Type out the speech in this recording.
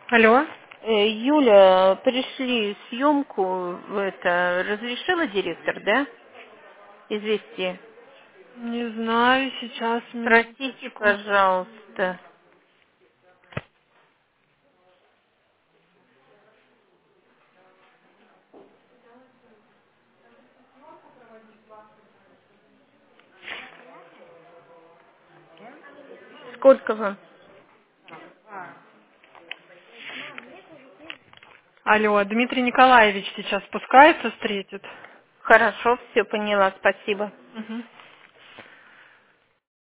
Алло. Юля, пришли съемку, это, разрешила директор, да? Известие. Не знаю, сейчас Простите, минуточку. пожалуйста. Сколько вам? Алло, Дмитрий Николаевич сейчас спускается, встретит. Хорошо, все поняла, спасибо. Мгм.